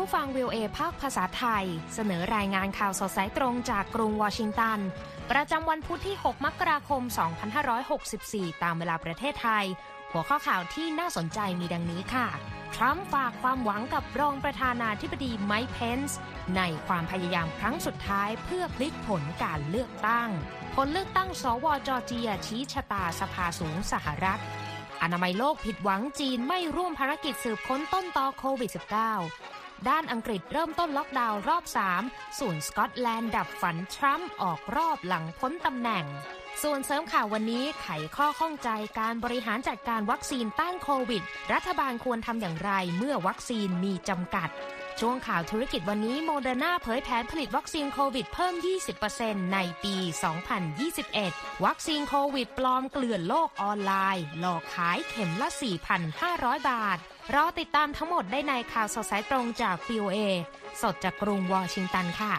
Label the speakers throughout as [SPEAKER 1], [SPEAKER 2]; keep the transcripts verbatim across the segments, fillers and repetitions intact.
[SPEAKER 1] ฟัง วี โอ เอ ภาคภาษาไทยเสนอรายงานข่าวสดสายตรงจากกรุงวอชิงตันประจำวันพุธที่หกมกราคมสองพันห้าร้อยหกสิบสี่ตามเวลาประเทศไทยหัวข้อข่าวที่น่าสนใจมีดังนี้ค่ะทรัมป์ฝากความหวังกับรองประธานาธิบดีไมค์เพนซ์ในความพยายามครั้งสุดท้ายเพื่อพลิกผลการเลือกตั้งผลเลือกตั้งสวจอร์เจียชี้ชะตาสภาสูงสหรัฐอนามัยโลกผิดหวังจีนไม่ร่วมภารกิจสืบค้นต้นตอโควิด สิบเก้า ด้านอังกฤษเริ่มต้นล็อกดาวน์รอบสามส่วนสกอตแลนด์ดับฝันทรัมป์ออกรอบหลังพ้นตำแหน่งส่วนเสริมข่าววันนี้ไขข้อข้องใจการบริหารจัดการวัคซีนต้านโควิดรัฐบาลควรทำอย่างไรเมื่อวัคซีนมีจำกัดช่วงข่าวธุรกิจวันนี้โมเดอร์นาเผยแผนผลิตวัคซีนโควิดเพิ่ม ยี่สิบเปอร์เซ็นต์ ในปี สองพันยี่สิบเอ็ด วัคซีนโควิดปลอมเกลื่อนโลกออนไลน์หลอกขายเข็มละ สี่พันห้าร้อย บาทรอติดตามทั้งหมดได้ในข่าวสดสายตรงจาก วี โอ เอ สดจากกรุงวอชิงตันค่ะ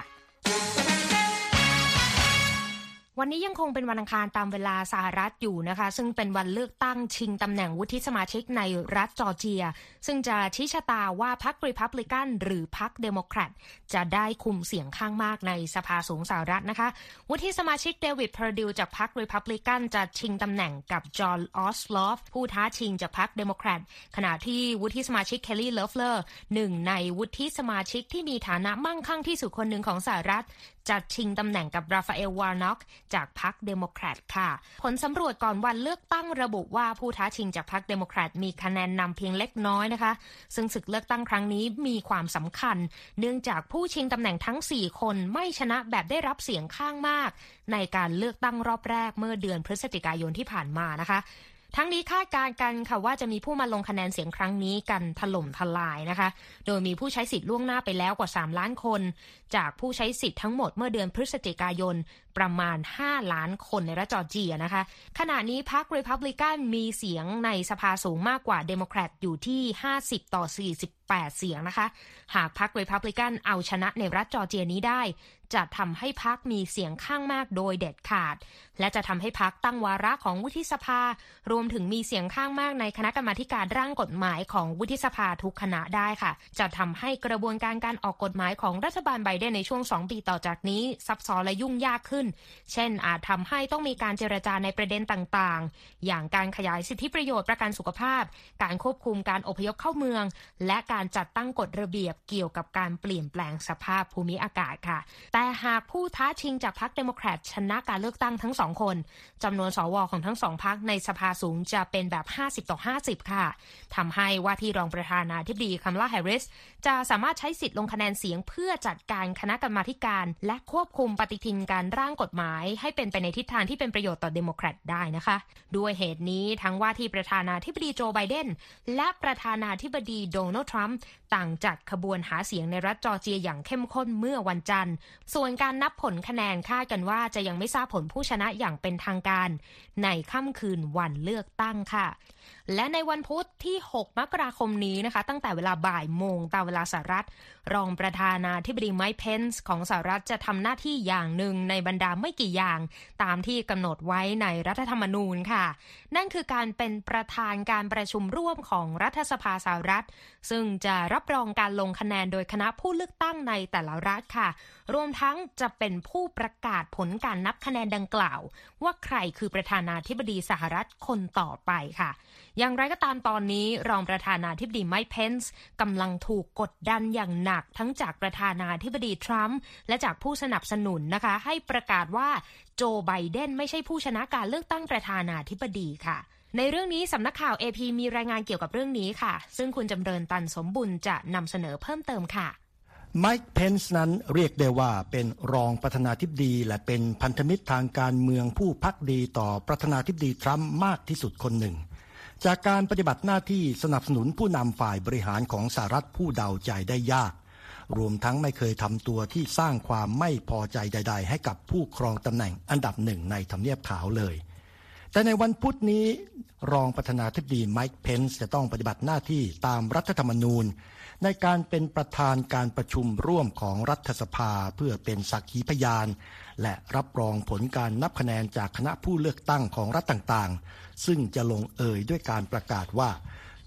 [SPEAKER 1] วันนี้ยังคงเป็นวันอังคารตามเวลาสหรัฐอยู่นะคะซึ่งเป็นวันเลือกตั้งชิงตำแหน่งวุฒิสมาชิกในรัฐจอร์เจียซึ่งจะชี้ชะตาว่าพรรครีพับลิกันหรือพรรคเดโมแครตจะได้คุมเสียงข้างมากในสภาสูงสหรัฐนะคะวุฒิสมาชิกเดวิดเพอร์ดิวจากพรรครีพับลิกันจะชิงตำแหน่งกับจอห์นออสลอฟผู้ท้าชิงจากพรรคเดโมแครตขณะที่วุฒิสมาชิกเคลลี่เลฟเลอร์หนึ่งในวุฒิสมาชิกที่มีฐานะมั่งคั่งที่สุดคนหนึ่งของสหรัฐจะชิงตำแหน่งกับราฟาเอลวาร์น็อกจากพรรคเดโมแครตค่ะผลสำรวจก่อนวันเลือกตั้งระบุว่าผู้ท้าชิงจากพรรคเดโมแครตมีคะแนนนำเพียงเล็กน้อยนะคะซึ่งศึกเลือกตั้งครั้งนี้มีความสำคัญเนื่องจากผู้ชิงตำแหน่งทั้งสี่คนไม่ชนะแบบได้รับเสียงข้างมากในการเลือกตั้งรอบแรกเมื่อเดือนพฤศจิกายนที่ผ่านมานะคะทั้งนี้คาดการณ์กันค่ะว่าจะมีผู้มาลงคะแนนเสียงครั้งนี้กันถล่มทลายนะคะโดยมีผู้ใช้สิทธิ์ล่วงหน้าไปแล้วกว่าสามล้านคนจากผู้ใช้สิทธิ์ทั้งหมดเมื่อเดือนพฤศจิกายนประมาณห้าล้านคนในรัฐจอร์เจียนะคะขณะนี้พรรครีพับลิกันมีเสียงในสภาสูงมากกว่าเดโมแครตอยู่ที่ห้าสิบต่อสี่สิบแปดเสียงนะคะหากพรรครีพับลิกันเอาชนะในรัฐจอร์เจียนี้ได้จะทำให้พรรคมีเสียงข้างมากโดยเด็ดขาดและจะทำให้พรรคตั้งวาระของวุฒิสภารวมถึงมีเสียงข้างมากในคณะกรรมาธิการร่างกฎหมายของวุฒิสภาทุกคณะได้ค่ะจะทำให้กระบวนการการออกกฎหมายของรัฐบาลไบเดนในช่วงสองปีต่อจากนี้ซับซ้อนและยุ่งยากขึ้นเช่นอาจทำให้ต้องมีการเจรจาในประเด็นต่างๆอย่างการขยายสิทธิประโยชน์ประกันสุขภาพการควบคุมการอพยพเข้าเมืองและการจัดตั้งกฎระเบียบเกี่ยวกับการเปลี่ยนแปลงสภาพภูมิอากาศค่ะแต่หากผู้ท้าชิงจากพรรคเดโมแครตชนะการเลือกตั้งทั้งสองคนจำนวนสวของทั้งสองพรรคในสภาสูงจะเป็นแบบห้าสิบต่อห้าสิบค่ะทำให้ว่าที่รองประธานาธิบดีคัมลาแฮร์ริสจะสามารถใช้สิทธิ์ลงคะแนนเสียงเพื่อจัดการคณะกรรมาธิการและควบคุมปฏิทินการร่างกฎหมายให้เป็นไปในทิศทางที่เป็นประโยชน์ต่อเดโมแครตได้นะคะด้วยเหตุนี้ทั้งว่าที่ประธานาธิบดีโจไบเดนและประธานาธิบดีโดนัลด์ทรัมป์ต่างจัดขบวนหาเสียงในรัฐจอร์เจียอย่างเข้มข้นเมื่อวันจันทร์ส่วนการนับผลคะแนนคาดกันว่าจะยังไม่ทราบผลผู้ชนะอย่างเป็นทางการในค่ำคืนวันเลือกตั้งค่ะและในวันพุธที่หกมกราคมนี้นะคะตั้งแต่เวลาบ่ายโมงตามเวลาสหรัฐรองประธานาธิบดีไมค์เพนซ์ของสหรัฐจะทำหน้าที่อย่างหนึ่งในบรรดาไม่กี่อย่างตามที่กำหนดไว้ในรัฐธรรมนูญค่ะนั่นคือการเป็นประธานการประชุมร่วมของรัฐสภาสหรัฐซึ่งจะรับรองการลงคะแนนโดยคณะผู้เลือกตั้งในแต่ละรัฐค่ะรวมทั้งจะเป็นผู้ประกาศผลการนับคะแนนดังกล่าวว่าใครคือประธานาธิบดีสหรัฐคนต่อไปค่ะอย่างไรก็ตามตอนนี้รองประธานาธิบดีไมค์เพนซ์กำลังถูกกดดันอย่างหนักทั้งจากประธานาธิบดีทรัมป์และจากผู้สนับสนุนนะคะให้ประกาศว่าโจไบเดนไม่ใช่ผู้ชนะการเลือกตั้งประธานาธิบดีค่ะในเรื่องนี้สำนักข่าว เอ พี มีรายงานเกี่ยวกับเรื่องนี้ค่ะซึ่งคุณจำเริญตันสมบุญจะนำเสนอเพิ่มเติมค่ะ
[SPEAKER 2] ไมค์เพนซ์นั้นเรียกได้ว่าเป็นรองประธานาธิบดีและเป็นพันธมิตรทางการเมืองผู้ภักดีต่อประธานาธิบดีทรัมป์มากที่สุดคนหนึ่งจากการปฏิบัติหน้าที่สนับสนุนผู้นำฝ่ายบริหารของสหรัฐผู้เดาใจได้ยากรวมทั้งไม่เคยทำตัวที่สร้างความไม่พอใจใดๆให้กับผู้ครองตำแหน่งอันดับหนึ่งในทำเนียบขาวเลยแต่ในวันพุธนี้รองประธานาธิบดีไมค์เพนซ์จะต้องปฏิบัติหน้าที่ตามรัฐธรรมนูญในการเป็นประธานการประชุมร่วมของรัฐสภาเพื่อเป็นสักขีพยานและรับรองผลการนับคะแนนจากคณะผู้เลือกตั้งของรัฐต่างๆซึ่งจะลงเอยด้วยการประกาศว่า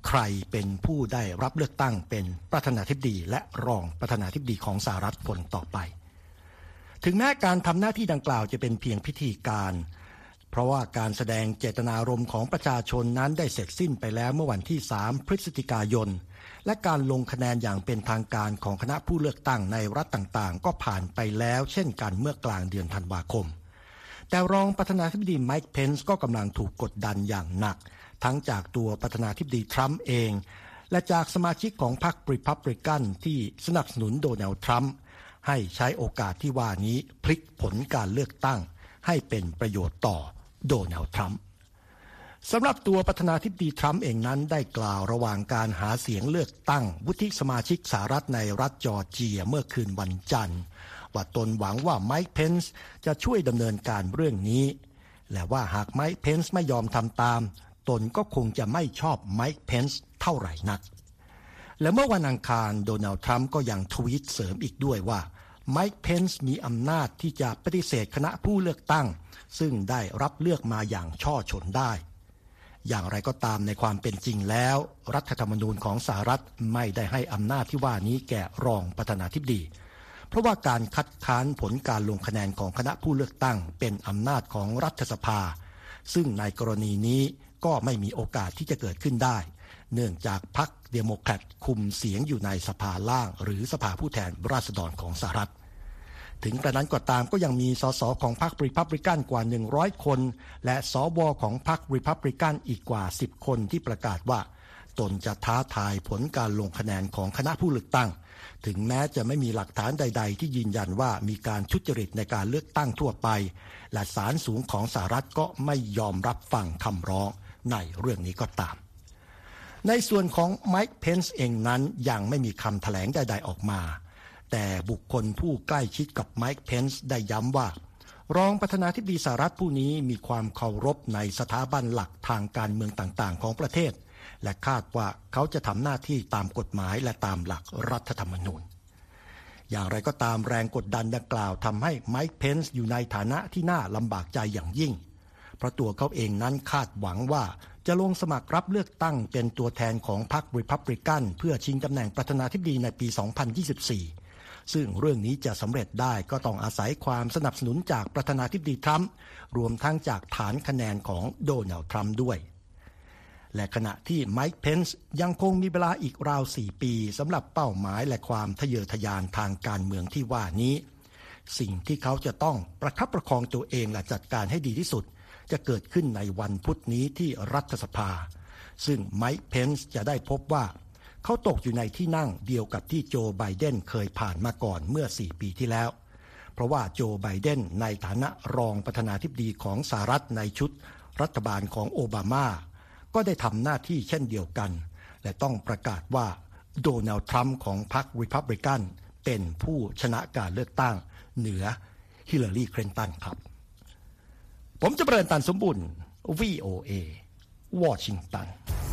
[SPEAKER 2] ใครเป็นผู้ได้รับเลือกตั้งเป็นประธานาธิบดีและรองประธานาธิบดีของสหรัฐคนต่อไปถึงแม้การทำหน้าที่ดังกล่าวจะเป็นเพียงพิธีการเพราะว่าการแสดงเจตนารมณ์ของประชาชนนั้นได้เสร็จสิ้นไปแล้วเมื่อวันที่สามพฤศจิกายนและการลงคะแนนอย่างเป็นทางการของคณะผู้เลือกตั้งในรัฐต่างๆก็ผ่านไปแล้วเช่นกันเมื่อกลางเดือนธันวาคมแต่รองประธานาธิบดีไมค์เพนซ์ก็กำลังถูกกดดันอย่างหนักทั้งจากตัวประธานาธิบดีทรัมป์เองและจากสมาชิกของพรรครีพับลิกันที่สนับสนุนโดนัลด์ทรัมป์ให้ใช้โอกาสที่ว่านี้พลิกผลการเลือกตั้งให้เป็นประโยชน์ต่อโดนัลด์ทรัมป์สำหรับตัวประธานาธิบดีทรัมป์เองนั้นได้กล่าวระหว่างการหาเสียงเลือกตั้งวุฒิสมาชิกสหรัฐในรัฐจอร์เจียเมื่อคืนวันจันทร์ว่าตนหวังว่าไมค์เพนซ์จะช่วยดำเนินการเรื่องนี้และว่าหากไมค์เพนซ์ไม่ยอมทำตามตนก็คงจะไม่ชอบไมค์เพนซ์เท่าไหร่นักและเมื่อวันอังคารโดนัลด์ทรัมป์ก็ยังทวีตเสริมอีกด้วยว่าไมค์เพนซ์มีอำนาจที่จะปฏิเสธคณะผู้เลือกตั้งซึ่งได้รับเลือกมาอย่างช่อชนได้อย่างไรก็ตามในความเป็นจริงแล้วรัฐธรรมนูญของสหรัฐไม่ได้ให้อำนาจที่ว่านี้แก่รองประธานาธิบดีเพราะว่าการคัดค้านผลการลงคะแนนของคณะผู้เลือกตั้งเป็นอำนาจของรัฐสภาซึ่งในกรณีนี้ก็ไม่มีโอกาสที่จะเกิดขึ้นได้เนื่องจากพรรคเดโมแครตคุมเสียงอยู่ในสภาล่างหรือสภาผู้แทนราษฎรของสหรัฐถึงกระนั้นก็ตามก็ยังมีสสของพรรครีพับลิกันกว่าหนึ่งร้อยคนและสวของพรรครีพับลิกันอีกกว่าสิบคนที่ประกาศว่าตนจะท้าทายผลการลงคะแนนของคณะผู้เลือกตั้งถึงแม้จะไม่มีหลักฐานใดๆที่ยืนยันว่ามีการทุจริตในการเลือกตั้งทั่วไปและศาลสูงของสหรัฐก็ไม่ยอมรับฟังคำร้องในเรื่องนี้ก็ตามในส่วนของไมค์เพนซ์เองนั้นยังไม่มีคำแถลงใดๆออกมาแต่บุคคลผู้ใกล้ชิดกับไมค์เพนซ์ได้ย้ำว่ารองประธานาธิบดีสหรัฐผู้นี้มีความเคารพในสถาบันหลักทางการเมืองต่างๆของประเทศและคาดว่าเขาจะทำหน้าที่ตามกฎหมายและตามหลักรัฐธรรมนูญอย่างไรก็ตามแรงกดดันดังกล่าวทำให้ไมค์เพนซ์อยู่ในฐานะที่น่าลำบากใจอย่างยิ่งเพราะตัวเขาเองนั้นคาดหวังว่าจะลงสมัครรับเลือกตั้งเป็นตัวแทนของพรรครีพับลิกันเพื่อชิงตำแหน่งประธานาธิบดีในปีสองพันยี่สิบสี่ซึ่งเรื่องนี้จะสำเร็จได้ก็ต้องอาศัยความสนับสนุนจากประธานาธิบดีทรัมป์รวมทั้งจากฐานคะแนนของโดนัลด์ทรัมป์ด้วยและขณะที่ไมค์เพนซ์ยังคงมีเวลาอีกราวสี่ปีสำหรับเป้าหมายและความทะเยอทะยานทางการเมืองที่ว่านี้สิ่งที่เขาจะต้องประคับประคองตัวเองและจัดการให้ดีที่สุดจะเกิดขึ้นในวันพุธนี้ที่รัฐสภาซึ่งไมค์เพนซ์จะได้พบว่าเขาตกอยู่ในที่นั่งเดียวกับที่โจไบเดนเคยผ่านมาก่อนเมื่อสี่ปีที่แล้วเพราะว่าโจไบเดนในฐานะรองประธานาธิบดีของสหรัฐในชุดรัฐบาลของโอบามาก็ได้ทำหน้าที่เช่นเดียวกันและต้องประกาศว่าโดนัลด์ทรัมป์ของพรรครีพับลิกันเป็นผู้ชนะการเลือกตั้งเหนือฮิลลารีคลินตันครับผมจะเริ่มตันสมบุญ วี โอ เอ วอชิงตัน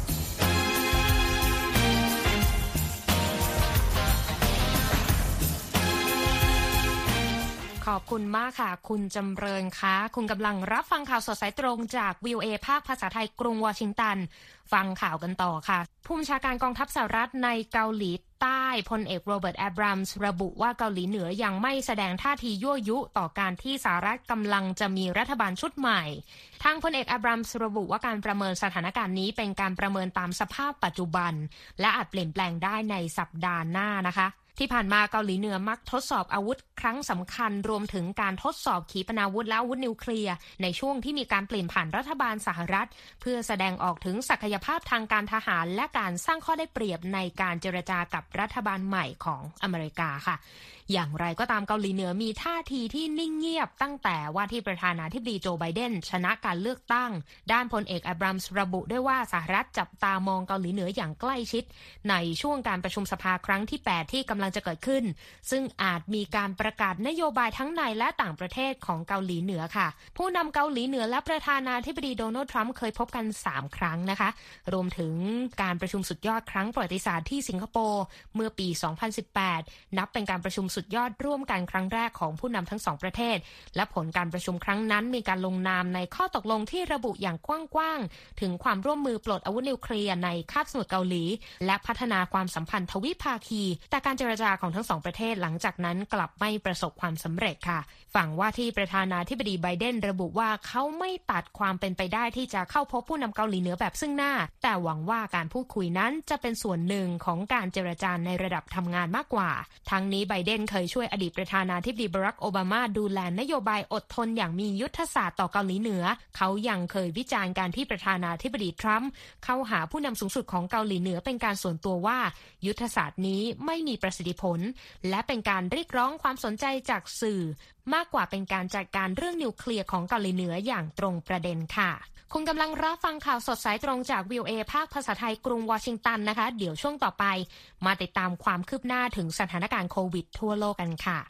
[SPEAKER 1] ขอบคุณมากค่ะคุณจำเริญคะคุณกำลังรับฟังข่าวสดสายตรงจาก วี โอ เอ ภาคภาษาไทยกรุงวอชิงตันฟังข่าวกันต่อค่ะผู้บัญชาการกองทัพสหรัฐในเกาหลีใต้พลเอกโรเบิร์ตแอบรัมส์ระบุว่าเกาหลีเหนือยังไม่แสดงท่าทียั่วยุต่อการที่สหรัฐกำลังจะมีรัฐบาลชุดใหม่ทางพลเอกแอบรัมส์ระบุว่าการประเมินสถานการณ์นี้เป็นการประเมินตามสภาพปัจจุบันและอาจเปลี่ยนแปลงได้ในสัปดาห์หน้านะคะที่ผ่านมาเกาหลีเหนือมักทดสอบอาวุธครั้งสำคัญรวมถึงการทดสอบขีปนาวุธและอาวุธนิวเคลียร์ในช่วงที่มีการเปลี่ยนผ่านรัฐบาลสหรัฐเพื่อแสดงออกถึงศักยภาพทางการทหารและการสร้างข้อได้เปรียบในการเจรจากับรัฐบาลใหม่ของอเมริกาค่ะอย่างไรก็ตามเกาหลีเหนือมีท่าทีที่นิ่งเงียบตั้งแต่ว่าที่ประธานาธิบดีโจไบเดนชนะการเลือกตั้งด้านพลเอกแอบรัมส์ระบุด้วยว่าสหรัฐจับตามองเกาหลีเหนืออย่างใกล้ชิดในช่วงการประชุมสภาครั้งที่แปดที่กำลังจะเกิดขึ้นซึ่งอาจมีการประกาศนโยบายทั้งในและต่างประเทศของเกาหลีเหนือค่ะผู้นำเกาหลีเหนือและประธานาธิบดีโดนัลด์ทรัมป์เคยพบกันสามครั้งนะคะรวมถึงการประชุมสุดยอดครั้งประวัติศาสตร์ที่สิงคโปร์เมื่อปีสองพันสิบแปดนับเป็นการประชุมสุดสุดยอดร่วมกันครั้งแรกของผู้นำทั้งสองประเทศและผลการประชุมครั้งนั้นมีการลงนามในข้อตกลงที่ระบุอย่างกว้างๆถึงความร่วมมือปลดอาวุธนิวเคลียร์ในคาบสมุทรเกาหลีและพัฒนาความสัมพันธ์ทวิภาคีแต่การเจรจาของทั้งสองประเทศหลังจากนั้นกลับไม่ประสบความสำเร็จค่ะฝั่งว่าที่ประธานาธิบดีไบเดนระบุว่าเขาไม่ตัดความเป็นไปได้ที่จะเข้าพบผู้นำเกาหลีเหนือแบบซึ่งหน้าแต่หวังว่าการพูดคุยนั้นจะเป็นส่วนหนึ่งของการเจรจาในระดับทำงานมากกว่าทั้งนี้ไบเดนเคยช่วยอดีตประธานาธิบดีบารักโอบามาดูแลนโยบายอดทนอย่างมียุทธศาสตร์ต่อเกาหลีเหนือเขายังเคยวิจารณ์การที่ประธานาธิบดีทรัมป์เข้าหาผู้นำสูงสุดของเกาหลีเหนือเป็นการส่วนตัวว่ายุทธศาสตร์นี้ไม่มีประสิทธิผลและเป็นการเรียกร้องความสนใจจากสื่อมากกว่าเป็นการจัดการเรื่องนิวเคลียร์ของเกาหลีเหนืออย่างตรงประเด็นค่ะคุณกำลังรับฟังข่าวสดสายตรงจาก วี โอ เอ ภาคภาษาไทยกรุงวอชิงตันนะคะเดี๋ยวช่วงต่อไปมาติดตามความคืบหน้าถึงสถานการณ์โควิดทั่วโลกกันค่ะ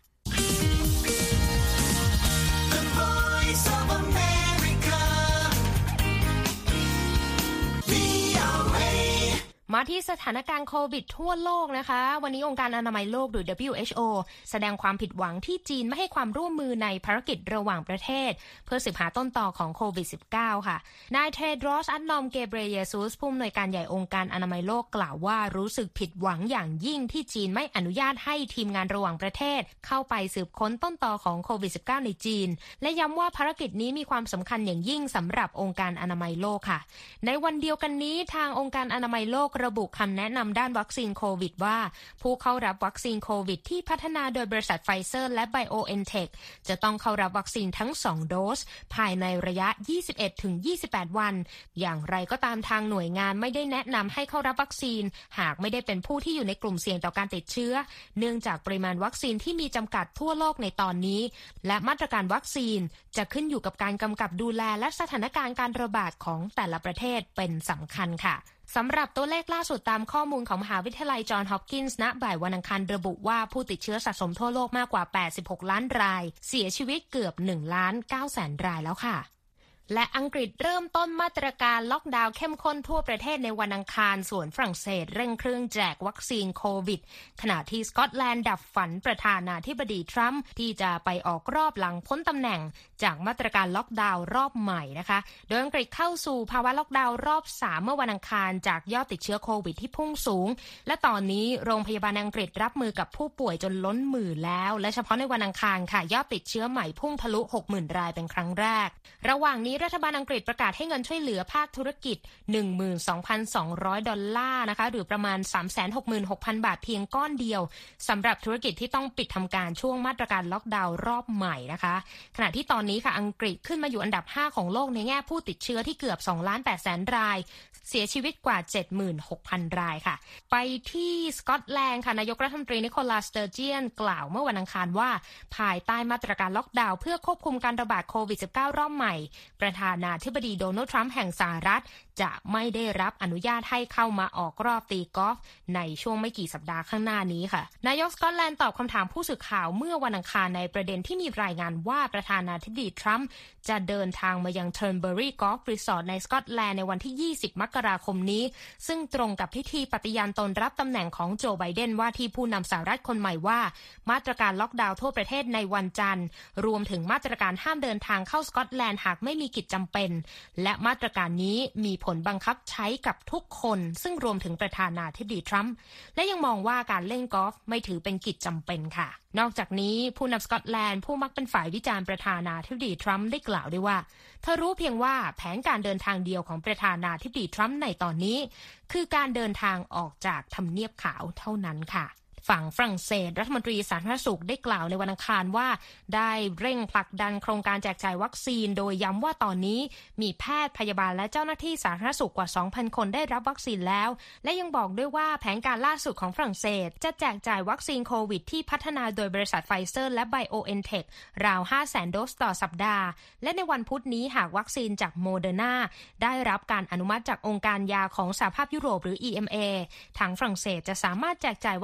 [SPEAKER 1] มาที่สถานการณ์โควิดทั่วโลกนะคะวันนี้องค์การอนามัยโลกหรือ ดับเบิลยู เอช โอ แสดงความผิดหวังที่จีนไม่ให้ความร่วมมือในภารกิจระหว่างประเทศเพื่อสืบหาต้นตอของโควิด สิบเก้า ค่ะนายเทดรอส อัดนอม เกเบรเยซุสผู้อำนวยการใหญ่องค์การอนามัยโลกกล่าวว่ารู้สึกผิดหวังอย่างยิ่งที่จีนไม่อนุญาตให้ทีมงานระหว่างประเทศเข้าไปสืบค้นต้นตอของโควิด สิบเก้า ในจีนและย้ำว่าภารกิจนี้มีความสำคัญอย่างยิ่งสำหรับองค์การอนามัยโลกค่ะในวันเดียวกันนี้ทางองค์การอนามัยโลกระบุคำแนะนำด้านวัคซีนโควิดว่าผู้เข้ารับวัคซีนโควิดที่พัฒนาโดยบริษัทไฟเซอร์และ BioNTech จะต้องเข้ารับวัคซีนทั้งสองโดสภายในระยะ ยี่สิบเอ็ดถึงยี่สิบแปด วันอย่างไรก็ตามทางหน่วยงานไม่ได้แนะนำให้เข้ารับวัคซีนหากไม่ได้เป็นผู้ที่อยู่ในกลุ่มเสี่ยงต่อการติดเชื้อเนื่องจากปริมาณวัคซีนที่มีจำกัดทั่วโลกในตอนนี้และมาตรการวัคซีนจะขึ้นอยู่กับการกำกับดูแลและสถานการณ์การระบาดของแต่ละประเทศเป็นสำคัญค่ะสำหรับตัวเลขล่าสุดตามข้อมูลของมหาวิทยาลัยจอห์นฮอปกินส์ณบ่ายวันอังคารระบุว่าผู้ติดเชื้อสะสมทั่วโลกมากกว่าแปดสิบหกล้านรายเสียชีวิตเกือบหนึ่งล้านเก้าแสนรายแล้วค่ะและอังกฤษเริ่มต้นมาตรการล็อกดาวน์เข้มข้นทั่วประเทศในวันอังคารส่วนฝรั่งเศสเร่งเครื่องแจกวัคซีนโควิดขณะที่สกอตแลนด์ดับฝันประธานาธิบดีทรัมป์ที่จะไปออกรอบหลังพ้นตำแหน่งจากมาตรการล็อกดาวน์รอบใหม่นะคะโดยอังกฤษเข้าสู่ภาวะล็อกดาวน์รอบสามเมื่อวันอังคารจากยอดติดเชื้อโควิดที่พุ่งสูงและตอนนี้โรงพยาบาลอังกฤษรับมือกับผู้ป่วยจนล้นมือแล้วและเฉพาะในวันอังคารค่ะยอดติดเชื้อใหม่พุ่งทะลุ หกหมื่น รายเป็นครั้งแรกระหว่างนี้รัฐบาลอังกฤษประกาศให้เงินช่วยเหลือภาคธุรกิจ หนึ่งหมื่นสองพันสองร้อย ดอลลาร์นะคะหรือประมาณ สามแสนหกหมื่นหกพัน บาทเพียงก้อนเดียวสำหรับธุรกิจที่ต้องปิดทำการช่วงมาตรการล็อกดาวน์รอบใหม่นะคะขณะที่ตอนนี้ค่ะอังกฤษขึ้นมาอยู่อันดับห้าของโลกในแง่ผู้ติดเชื้อที่เกือบ สองล้านแปดแสน รายเสียชีวิตกว่า เจ็ดหมื่นหกพัน รายค่ะไปที่สกอตแลนด์ค่ะนายกรัฐมนตรีนิโคลัส สเตอร์เจียนกล่าวเมื่อวันอังคารว่าภายใต้มาตรการล็อกดาวน์เพื่อควบคุมการระบาดโควิด สิบเก้า รอบใหม่ประธานาธิบดีโดนัลด์ทรัมป์แห่งสหรัฐจะไม่ได้รับอนุญาตให้เข้ามาออกรอบตีกอล์ฟในช่วงไม่กี่สัปดาห์ข้างหน้านี้ค่ะนายกสกอตแลนด์ตอบคำถามผู้สื่อข่าวเมื่อวันอังคารในประเด็นที่มีรายงานว่าประธานาธิบดีทรัมป์จะเดินทางมายังเทิร์นเบอรี่กอล์ฟรีสอร์ทในสกอตแลนด์ในวันที่ยี่สิบมกราคมนี้ซึ่งตรงกับพิธีปฏิญาณตนรับตำแหน่งของโจไบเดนว่าที่ผู้นำสหรัฐคนใหม่ว่ามาตรการล็อกดาวน์ทั่วประเทศในวันจันทร์รวมถึงมาตรการห้ามเดินทางเข้าสกอตแลนด์หากไม่มีกิจจำเป็นและมาตรการนี้มีผลบังคับใช้กับทุกคนซึ่งรวมถึงประธานาธิบดีทรัมป์และยังมองว่าการเล่นกอล์ฟไม่ถือเป็นกิจจำเป็นค่ะนอกจากนี้ผู้นำสกอตแลนด์ผู้มักเป็นฝ่ายวิจารณ์ประธานาธิบดีทรัมป์ได้กล่าวด้วยว่าเธอรู้เพียงว่าแผนการเดินทางเดียวของประธานาธิบดีทรัมป์ในตอนนี้คือการเดินทางออกจากทำเนียบขาวเท่านั้นค่ะฝั่งฝรั่งเศสรัฐมนตรีสาธารณสุขได้กล่าวในวันอังคารว่าได้เร่งผลักดันโครงการแจกจ่ายวัคซีนโดยย้ำว่าตอนนี้มีแพทย์พยาบาลและเจ้าหน้าที่สาธารณสุขกว่า สองพัน คนได้รับวัคซีนแล้วและยังบอกด้วยว่าแผนการล่าสุดของฝรั่งเศสจะแจกจ่ายวัคซีนโควิดที่พัฒนาโดยบริษัทไฟเซอร์และ BioNTech ราว ห้าแสน โดสต่อสัปดาห์และในวันพุธนี้หากวัคซีนจากโมเดอร์นาได้รับการอนุมัติจากองค์การยาของสหภาพยุโรปหรือ อี เอ็ม เอ ทางฝรั่งเศสจะสามารถแจกจ่ายวัคซีน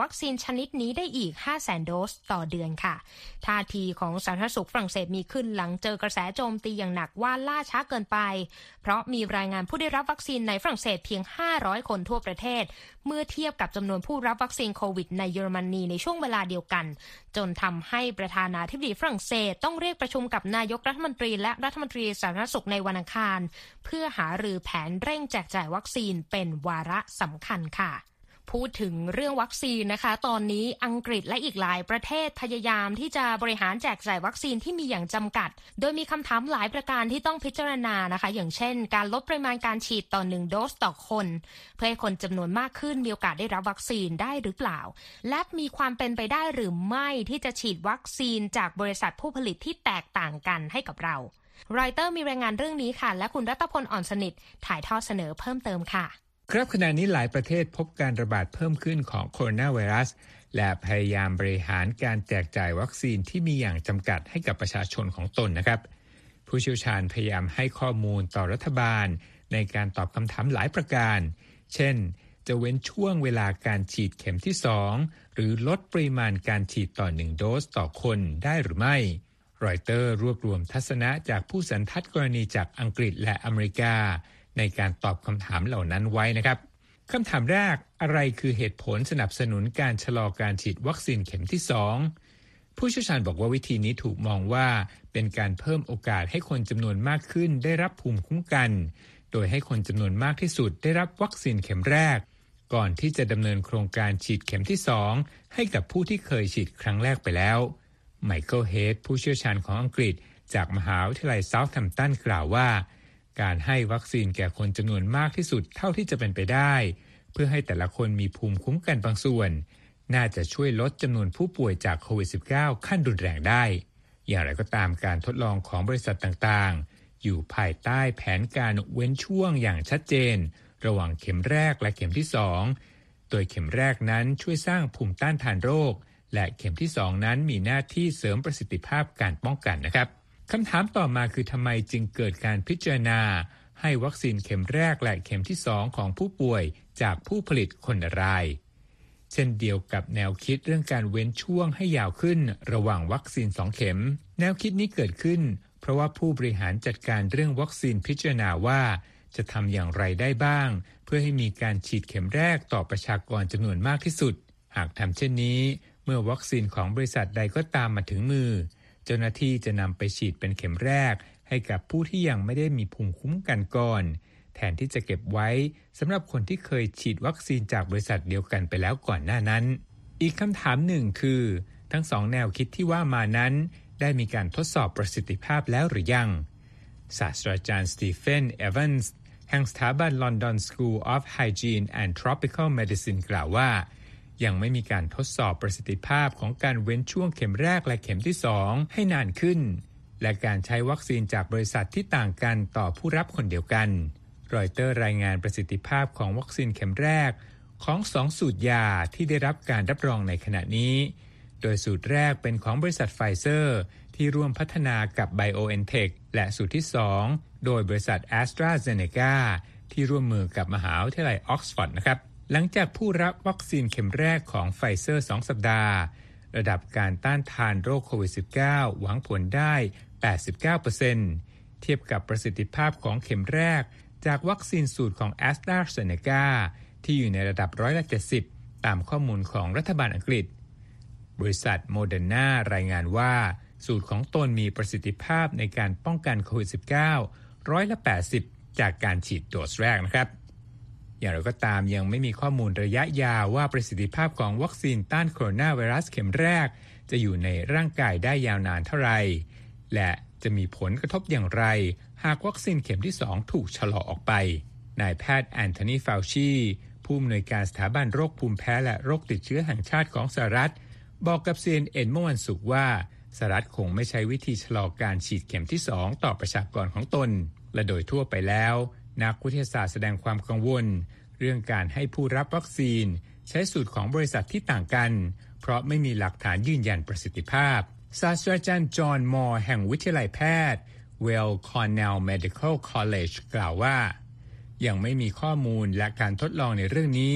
[SPEAKER 1] ชนิดนี้ได้อีก ห้าแสน โดสต่อเดือนค่ะท่าทีของสาธารณสุขฝรั่งเศสมีขึ้นหลังเจอกระแสโจมตีอย่างหนักว่าล่าช้าเกินไปเพราะมีรายงานผู้ได้รับวัคซีนในฝรั่งเศสเพียงห้าร้อยคนทั่วประเทศเมื่อเทียบกับจำนวนผู้รับวัคซีนโควิดในเยอรมนีในช่วงเวลาเดียวกันจนทำให้ประธานาธิบดีฝรั่งเศสต้องเรียกประชุมกับนายกรัฐมนตรีและรัฐมนตรีสาธารณสุขในวันอังคารเพื่อหารือแผนเร่งแจกจ่ายวัคซีนเป็นวาระสำคัญค่ะพูดถึงเรื่องวัคซีนนะคะตอนนี้อังกฤษและอีกหลายประเทศพยายามที่จะบริหารแจกจ่ายวัคซีนที่มีอย่างจำกัดโดยมีคำถามหลายประการที่ต้องพิจารณานะคะอย่างเช่นการลดปริมาณการฉีดต่อหนึ่งโดสต่อคนเพื่อให้คนจำนวนมากขึ้นมีโอกาสได้รับวัคซีนได้หรือเปล่าและมีความเป็นไปได้หรือไม่ที่จะฉีดวัคซีนจากบริษัทผู้ผลิตที่แตกต่างกันให้กับเรารอยเตอร์มีรายงานเรื่องนี้ค่ะและคุณรัตพลอ่อนสนิทถ่ายทอดเสนอเพิ่มเติมค่ะ
[SPEAKER 3] ครับขณะนี้หลายประเทศพบการระบาดเพิ่มขึ้นของโคโรนาไวรัสและพยายามบริหารการแจกจ่ายวัคซีนที่มีอย่างจำกัดให้กับประชาชนของตนนะครับผู้เชี่ยวชาญพยายามให้ข้อมูลต่อรัฐบาลในการตอบคำถามหลายประการเช่นจะเว้นช่วงเวลาการฉีดเข็มที่สองหรือลดปริมาณการฉีดต่อหนึ่งโดสต่อคนได้หรือไม่รอยเตอร์รวบรวมทัศนะจากผู้สันทัดกรณีจากอังกฤษและอเมริกาในการตอบคำถามเหล่านั้นไว้นะครับคำถามแรกอะไรคือเหตุผลสนับสนุนการชะลอการฉีดวัคซีนเข็มที่สองผู้เชี่ยวชาญบอกว่าวิธีนี้ถูกมองว่าเป็นการเพิ่มโอกาสให้คนจำนวนมากขึ้นได้รับภูมิคุ้มกันโดยให้คนจำนวนมากที่สุดได้รับวัคซีนเข็มแรกก่อนที่จะดำเนินโครงการฉีดเข็มที่สองให้กับผู้ที่เคยฉีดครั้งแรกไปแล้วไมเคิลเฮดผู้เชี่ยวชาญของอังกฤษจากมหาวิทยาลัยเซาท์แฮมป์ตันกล่าวว่าการให้วัคซีนแก่คนจำนวนมากที่สุดเท่าที่จะเป็นไปได้เพื่อให้แต่ละคนมีภูมิคุ้มกันบางส่วนน่าจะช่วยลดจำนวนผู้ป่วยจากโควิด สิบเก้า ขั้นรุนแรงได้อย่างไรก็ตามการทดลองของบริษัทต่างๆอยู่ภายใต้แผนการเว้นช่วงอย่างชัดเจนระหว่างเข็มแรกและเข็มที่สองโดยเข็มแรกนั้นช่วยสร้างภูมิต้านทานโรคและเข็มที่สองนั้นมีหน้าที่เสริมประสิทธิภาพการป้องกันนะครับคำถามต่อมาคือทำไมจึงเกิดการพิจารณาให้วัคซีนเข็มแรกและเข็มที่สองของผู้ป่วยจากผู้ผลิตคนละรายเช่นเดียวกับแนวคิดเรื่องการเว้นช่วงให้ยาวขึ้นระหว่างวัคซีนสองเข็มแนวคิดนี้เกิดขึ้นเพราะว่าผู้บริหารจัดการเรื่องวัคซีนพิจารณาว่าจะทำอย่างไรได้บ้างเพื่อให้มีการฉีดเข็มแรกต่อประชากรจำนวนมากที่สุดหากทำเช่นนี้เมื่อวัคซีนของบริษัทใดก็ตามมาถึงมือเจ้าหน้าที่จะนำไปฉีดเป็นเข็มแรกให้กับผู้ที่ยังไม่ได้มีภูมิคุ้มกันก่อนแทนที่จะเก็บไว้สำหรับคนที่เคยฉีดวัคซีนจากบริษัทเดียวกันไปแล้วก่อนหน้านั้นอีกคำถามหนึ่งคือทั้งสองแนวคิดที่ว่ามานั้นได้มีการทดสอบประสิทธิภาพแล้วหรือยังศาสตราจารย์สตีเฟนเอวันส์แห่งสถาบัน London School of Hygiene and Tropical Medicine กล่าวว่ายังไม่มีการทดสอบประสิทธิภาพของการเว้นช่วงเข็มแรกและเข็มที่สองให้นานขึ้นและการใช้วัคซีนจากบริษัทที่ต่างกันต่อผู้รับคนเดียวกันรอยเตอร์รายงานประสิทธิภาพของวัคซีนเข็มแรกของสองสูตรยาที่ได้รับการรับรองในขณะนี้โดยสูตรแรกเป็นของบริษัทไฟเซอร์ที่ร่วมพัฒนากับ BioNTech และสูตรที่สองโดยบริษัท AstraZeneca ที่ร่วมมือกับมหาวิทยาลัยออกซฟอร์ดนะครับหลังจากผู้รับวัคซีนเข็มแรกของไฟเซอร์สองสัปดาห์ระดับการต้านทานโรคโควิด สิบเก้า หวังผลได้ แปดสิบเก้าเปอร์เซ็นต์ เทียบกับประสิทธิภาพของเข็มแรกจากวัคซีนสูตรของ AstraZeneca ที่อยู่ในระดับร้อยละเจ็ดสิบตามข้อมูลของรัฐบาลอังกฤษบริษัทโมเดอร์นารายงานว่าสูตรของตนมีประสิทธิภาพในการป้องกันโควิด สิบเก้า ร้อยละแปดสิบจากการฉีดโดสแรกนะครับอย่างไรก็ตามยังไม่มีข้อมูลระยะยาวว่าประสิทธิภาพของวัคซีนต้านโคโรนาไวรัสเข็มแรกจะอยู่ในร่างกายได้ยาวนานเท่าไหร่และจะมีผลกระทบอย่างไรหากวัคซีนเข็มที่สองถูกชะลอออกไปนายแพทย์แอนโทนี ฟาวชีผู้อำนวยการสถาบันโรคภูมิแพ้และโรคติดเชื้อแห่งชาติของสหรัฐบอกกับ ซี เอ็น เอ็น เมื่อวันศุกร์ว่าสหรัฐคงไม่ใช้วิธีชะลอการฉีดเข็มที่สองต่อประชากรของตนและโดยทั่วไปแล้วนักวิทยาศาสตร์แสดงความกังวลเรื่องการให้ผู้รับวัคซีนใช้สูตรของบริษัทที่ต่างกันเพราะไม่มีหลักฐานยืนยันประสิทธิภาพศาสตราจารย์จอห์นมอร์แห่งวิทยาลัยแพทย์ Weill Cornell Medical College กล่าวว่ายังไม่มีข้อมูลและการทดลองในเรื่องนี้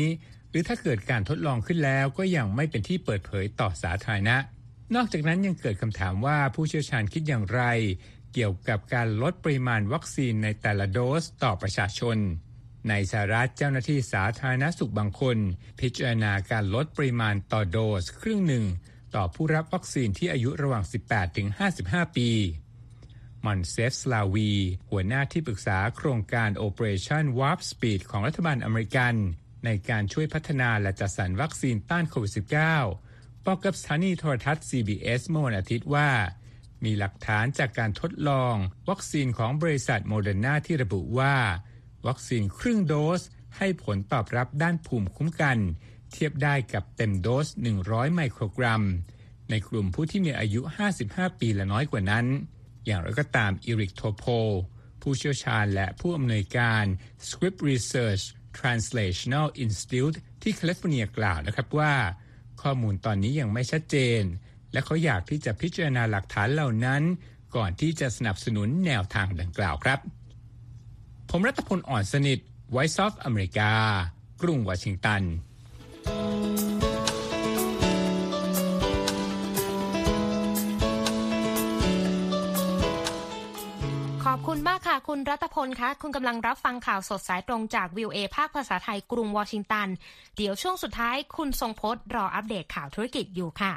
[SPEAKER 3] หรือถ้าเกิดการทดลองขึ้นแล้วก็ยังไม่เป็นที่เปิดเผยต่อสาธารณะนอกจากนั้นยังเกิดคำถามว่าผู้เชี่ยวชาญคิดอย่างไรเกี่ยวกับการลดปริมาณวัคซีนในแต่ละโดสต่อประชาชนในสหรัฐเจ้าหน้าที่สาธารณสุขบางคนพิจารณาการลดปริมาณต่อโดสครึ่งหนึ่งต่อผู้รับวัคซีนที่อายุระหว่าง สิบแปดถึงห้าสิบห้า ปีมอนเซฟสลาวีหัวหน้าที่ปรึกษาโครงการ Operation Warp Speed ของรัฐบาลอเมริกันในการช่วยพัฒนาและจัดสรรวัคซีนต้านโควิด สิบเก้า บอกกับสถานีโทรทัศน์ ซี บี เอส เมื่อวันอาทิตย์ว่ามีหลักฐานจากการทดลองวัคซีนของบริษัทโมเดอร์นาที่ระบุว่าวัคซีนครึ่งโดสให้ผลตอบรับด้านภูมิคุ้มกันเทียบได้กับเต็มโดสหนึ่งร้อยไมโครกรัมในกลุ่มผู้ที่มีอายุห้าสิบห้าปีและน้อยกว่านั้นอย่างไรก็ตามอีริกโทโพผู้เชี่ยวชาญและผู้อำนวยการ Scripps Research Translational Institute ที่แคลิฟอร์เนียกล่าวนะครับว่าข้อมูลตอนนี้ยังไม่ชัดเจนและเขาอยากที่จะพิจารณาหลักฐานเหล่านั้นก่อนที่จะสนับสนุนแนวทางดังกล่าวครับผมรัตพลอ่อนสนิท Voice of America กรุงวอชิงตัน
[SPEAKER 1] ขอบคุณมากค่ะคุณรัตพลคะคุณกำลังรับฟังข่าวสดสายตรงจาก วี โอ เอ ภาคภาษาไทยกรุงวอชิงตันเดี๋ยวช่วงสุดท้ายคุณทรงพจน์รออัปเดตข่าวธุรกิจอยู่ค่ะ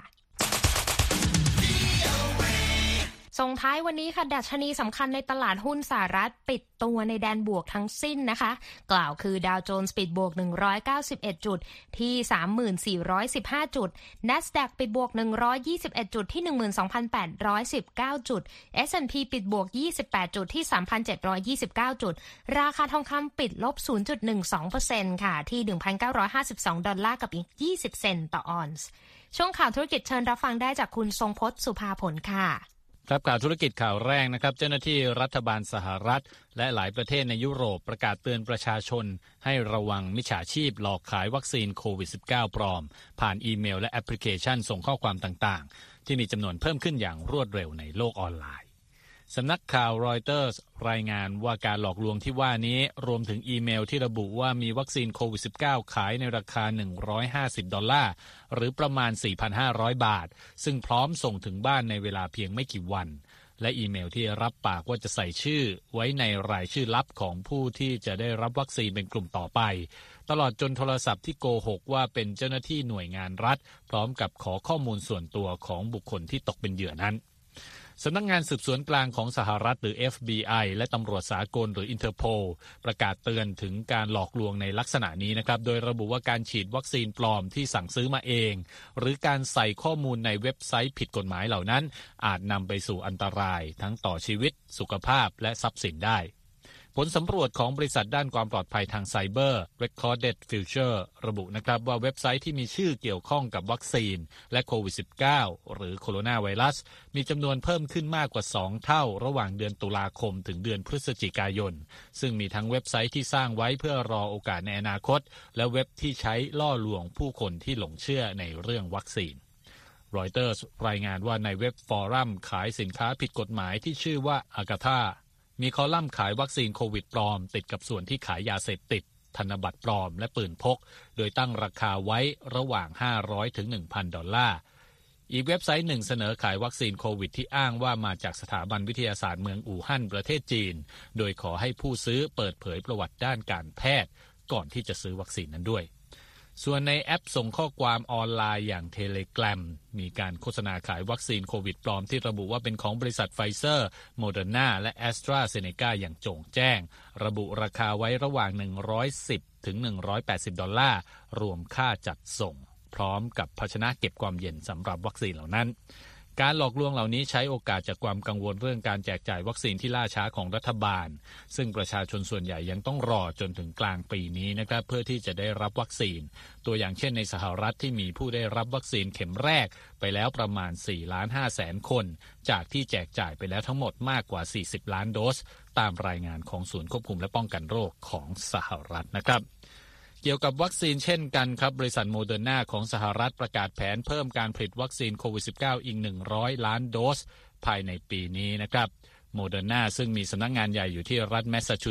[SPEAKER 1] ส่งท้ายวันนี้ค่ะดัชนีสำคัญในตลาดหุ้นสหรัฐปิดตัวในแดนบวกทั้งสิ้นนะคะกล่าวคือดาวโจนส์ปิดบวกหนึ่งร้อยเก้าสิบเอ็ดจุดที่ สามพันสี่ร้อยสิบห้า จุด NASDAQ ปิดบวกหนึ่งร้อยยี่สิบเอ็ดจุดที่ หนึ่งหมื่นสองพันแปดร้อยสิบเก้า จุด เอส แอนด์ พี ปิดบวกยี่สิบแปดจุดที่ สามพันเจ็ดร้อยยี่สิบเก้า จุดราคาทองคำปิดลบ ศูนย์จุดหนึ่งสองเปอร์เซ็นต์ ค่ะที่ หนึ่งพันเก้าร้อยห้าสิบสอง ดอลลาร์กับอีกยี่สิบเซนต์ต่อออนซ์ช่วงข่าวธุรกิจเชิญรับฟังได้จากคุณทรงพจน์สุภาผลค่ะ
[SPEAKER 4] ครับข่าวธุรกิจข่าวแรกนะครับเจ้าหน้าที่รัฐบาลสหรัฐและหลายประเทศในยุโรปประกาศเตือนประชาชนให้ระวังมิจฉาชีพหลอกขายวัคซีนโควิด สิบเก้า ปลอมผ่านอีเมลและแอปพลิเคชันส่งข้อความต่างๆที่มีจำนวนเพิ่มขึ้นอย่างรวดเร็วในโลกออนไลน์สำนักข่าวรอยเตอร์สรายงานว่าการหลอกลวงที่ว่านี้รวมถึงอีเมลที่ระบุว่ามีวัคซีนโควิด สิบเก้า ขายในราคาหนึ่งร้อยห้าสิบดอลลาร์หรือประมาณ สี่พันห้าร้อย บาทซึ่งพร้อมส่งถึงบ้านในเวลาเพียงไม่กี่วันและอีเมลที่รับปากว่าจะใส่ชื่อไว้ในรายชื่อลับของผู้ที่จะได้รับวัคซีนเป็นกลุ่มต่อไปตลอดจนโทรศัพท์ที่โกหกว่าเป็นเจ้าหน้าที่หน่วยงานรัฐพร้อมกับขอข้อมูลส่วนตัวของบุคคลที่ตกเป็นเหยื่อนั้นสำนักงานสืบสวนกลางของสหรัฐหรือ เอฟ บี ไอ และตำรวจสากลหรือ Interpol ประกาศเตือนถึงการหลอกลวงในลักษณะนี้นะครับโดยระบุว่าการฉีดวัคซีนปลอมที่สั่งซื้อมาเองหรือการใส่ข้อมูลในเว็บไซต์ผิดกฎหมายเหล่านั้นอาจนำไปสู่อันตรายทั้งต่อชีวิตสุขภาพและทรัพย์สินได้ผลสำรวจของบริษัทด้านความปลอดภัยทางไซเบอร์ Recorded Future ระบุนะครับว่าเว็บไซต์ที่มีชื่อเกี่ยวข้องกับวัคซีนและโควิด สิบเก้า หรือโคโรนาไวรัสมีจำนวนเพิ่มขึ้นมากกว่าสองเท่าระหว่างเดือนตุลาคมถึงเดือนพฤศจิกายนซึ่งมีทั้งเว็บไซต์ที่สร้างไว้เพื่อรอโอกาสในอนาคตและเว็บที่ใช้ล่อลวงผู้คนที่หลงเชื่อในเรื่องวัคซีนรอยเตอร์สรายงานว่าในเว็บฟอรัมขายสินค้าผิดกฎหมายที่ชื่อว่าอากาธามีคอลัมน์ขายวัคซีนโควิดปลอมติดกับส่วนที่ขายยาเสพติดธนบัตรปลอมและปืนพกโดยตั้งราคาไว้ระหว่างห้าร้อยถึง หนึ่งพัน ดอลลาร์อีกเว็บไซต์หนึ่งเสนอขายวัคซีนโควิดที่อ้างว่ามาจากสถาบันวิทยาศาสตร์เมืองอู่ฮั่นประเทศจีนโดยขอให้ผู้ซื้อเปิดเผยประวัติด้านการแพทย์ก่อนที่จะซื้อวัคซีนนั้นด้วยส่วนในแอปส่งข้อความออนไลน์อย่าง Telegram มีการโฆษณาขายวัคซีนโควิดปลอมที่ระบุว่าเป็นของบริษัทไฟเซอร์โมเดอร์นาและ AstraZeneca อย่างโจ่งแจ้งระบุราคาไว้ระหว่างหนึ่งร้อยสิบถึงหนึ่งร้อยแปดสิบดอลลาร์รวมค่าจัดส่งพร้อมกับภาชนะเก็บความเย็นสำหรับวัคซีนเหล่านั้นการหลอกลวงเหล่านี้ใช้โอกาสจากความกังวลเรื่องการแจกจ่ายวัคซีนที่ล่าช้าของรัฐบาลซึ่งประชาชนส่วนใหญ่ยังต้องรอจนถึงกลางปีนี้นะครับเพื่อที่จะได้รับวัคซีนตัวอย่างเช่นในสหรัฐที่มีผู้ได้รับวัคซีนเข็มแรกไปแล้วประมาณ สี่ล้านห้าแสน คนจากที่แจกจ่ายไปแล้วทั้งหมดมากกว่า สี่สิบล้านโดสตามรายงานของศูนย์ควบคุมและป้องกันโรคของสหรัฐนะครับเกี่ยวกับวัคซีนเช่นกันครับบริษัทโมเดอร์นาของสหรัฐประกาศแผนเพิ่มการผลิตวัคซีนโควิด สิบเก้า อีกหนึ่งร้อยล้านโดสภายในปีนี้นะครับโมเดอร์นาซึ่งมีสำนักงานใหญ่อยู่ที่รัฐแมสซาชูเซตส์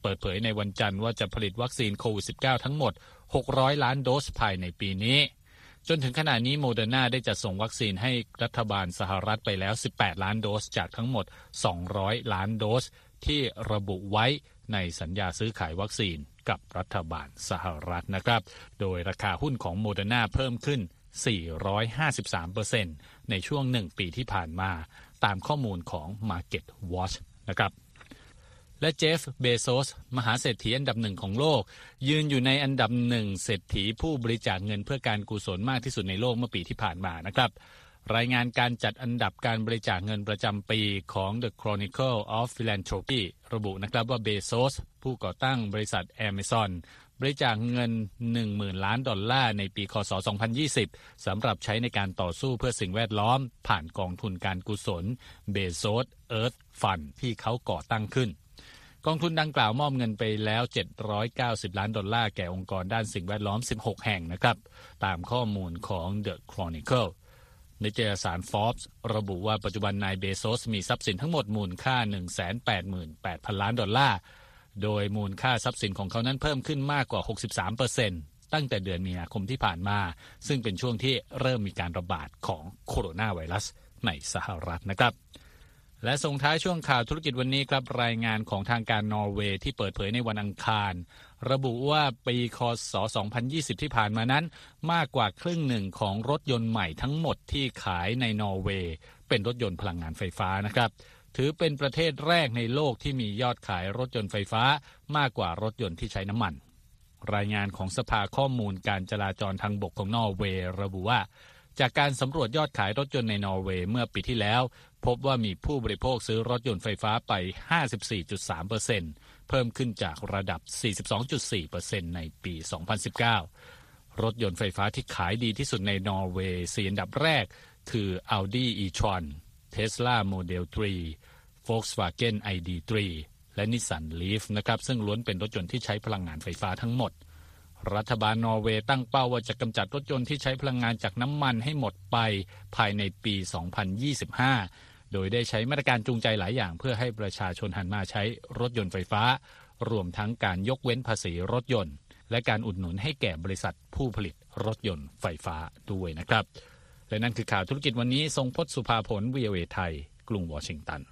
[SPEAKER 4] เปิดเผยในวันจันทร์ว่าจะผลิตวัคซีนโควิด สิบเก้า ทั้งหมดหกร้อยล้านโดสภายในปีนี้จนถึงขณะนี้โมเดอร์นาได้จัดส่งวัคซีนให้รัฐบาลสหรัฐไปแล้วสิบแปดล้านโดสจากทั้งหมดสองร้อยล้านโดสที่ระบุไว้ในสัญญาซื้อขายวัคซีนกับรัฐบาลสหรัฐนะครับโดยราคาหุ้นของโมเดอร์นาเพิ่มขึ้น สี่ร้อยห้าสิบสามเปอร์เซ็นต์ ในช่วงหนึ่งปีที่ผ่านมาตามข้อมูลของ Market Watch นะครับและเจฟ เบโซสมหาเศรษฐีอันดับหนึ่งของโลกยืนอยู่ในอันดับหนึ่งเศรษฐีผู้บริจาคเงินเพื่อการกุศลมากที่สุดในโลกเมื่อปีที่ผ่านมานะครับรายงานการจัดอันดับการบริจาคเงินประจำปีของ The Chronicle of Philanthropy ระบุนะครับว่าเบโซสผู้ก่อตั้งบริษัท Amazon บริจาคเงิน หนึ่งหมื่น ล้านดอลลาร์ในปีคศสองพันยี่สิบสำหรับใช้ในการต่อสู้เพื่อสิ่งแวดล้อมผ่านกองทุนการกุศล Bezos Earth Fund ที่เขาก่อตั้งขึ้นกองทุนดังกล่าวมอบเงินไปแล้วเจ็ดร้อยเก้าสิบล้านดอลลาร์แก่องค์กรด้านสิ่งแวดล้อมสิบหกแห่งนะครับตามข้อมูลของ The Chronicle นิตยสาร Forbes ระบุว่าปัจจุบันนายเบโซสมีทรัพย์สินทั้งหมดมูลค่า หนึ่งแสนแปดหมื่นแปดพัน ล้านดอลลาร์โดยมูลค่าทรัพย์สินของเขานั้นเพิ่มขึ้นมากกว่า หกสิบสามเปอร์เซ็นต์ ตั้งแต่เดือนมีนาคมที่ผ่านมาซึ่งเป็นช่วงที่เริ่มมีการระบาดของโคโรนาไวรัสในสหรัฐนะครับและส่งท้ายช่วงข่าวธุรกิจวันนี้ครับรายงานของทางการนอร์เวย์ที่เปิดเผยในวันอังคารระบุว่าปีคศสองพันยี่สิบที่ผ่านมานั้นมากกว่าครึ่งหนึ่งของรถยนต์ใหม่ทั้งหมดที่ขายในนอร์เวย์เป็นรถยนต์พลังงานไฟฟ้านะครับถือเป็นประเทศแรกในโลกที่มียอดขายรถยนต์ไฟฟ้ามากกว่ารถยนต์ที่ใช้น้ำมันรายงานของสภาข้อมูลการจราจรทางบกของนอร์เวย์ระบุว่าจากการสำรวจยอดขายรถยนต์ในนอร์เวย์เมื่อปีที่แล้วพบว่ามีผู้บริโภคซื้อรถยนต์ไฟฟ้าไป ห้าสิบสี่จุดสามเปอร์เซ็นต์ เพิ่มขึ้นจากระดับ สี่สิบสองจุดสี่เปอร์เซ็นต์ ในปี สองพันสิบเก้ารถยนต์ไฟฟ้าที่ขายดีที่สุดในนอร์เวย์สี่อันดับแรกคือ Audi e-tron Tesla Model สาม Volkswagen ไอ ดี สาม และ Nissan Leaf นะครับซึ่งล้วนเป็นรถยนต์ที่ใช้พลังงานไฟฟ้าทั้งหมดรัฐบาลนอร์เวย์ตั้งเป้าว่าจะกำจัดรถยนต์ที่ใช้พลังงานจากน้ำมันให้หมดไปภายในปี สองพันยี่สิบห้า โดยได้ใช้มาตรการจูงใจหลายอย่างเพื่อให้ประชาชนหันมาใช้รถยนต์ไฟฟ้ารวมทั้งการยกเว้นภาษีรถยนต์และการอุดหนุนให้แก่บริษัทผู้ผลิตรถยนต์ไฟฟ้าด้วยนะครับและนั่นคือข่าวธุรกิจวันนี้ทรงพจน์สุภาผล วี โอ เอ ไทยกรุงวอชิงตัน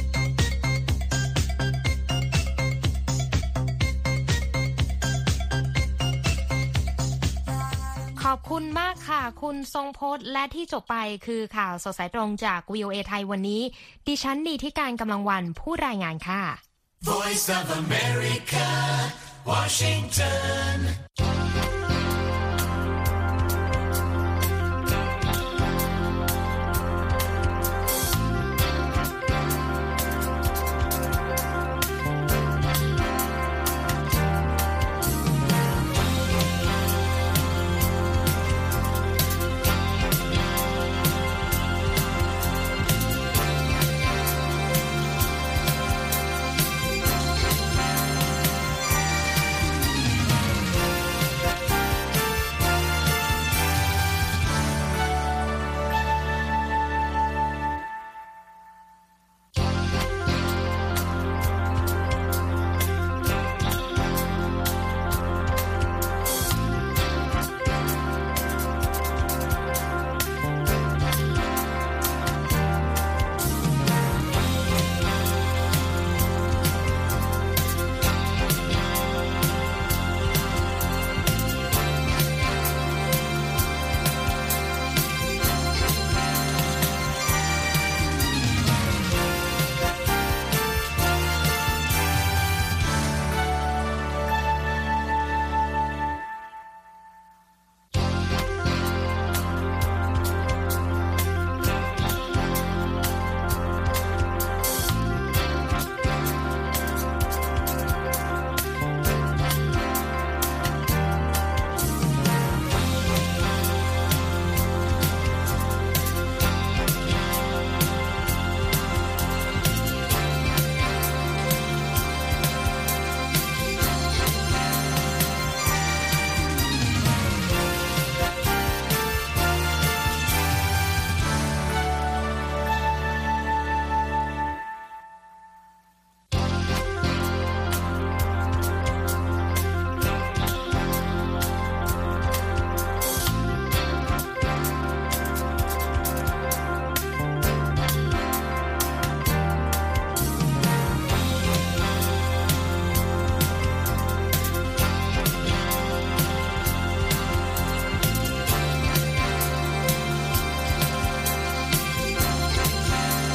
[SPEAKER 1] ขอบคุณมากค่ะคุณทรงพจน์และที่จบไปคือข่าวสดสายตรงจาก วี โอ เอ ไทยวันนี้ดิฉันนีที่การกำลังวันผู้รายงานค่ะ Voice of America Washington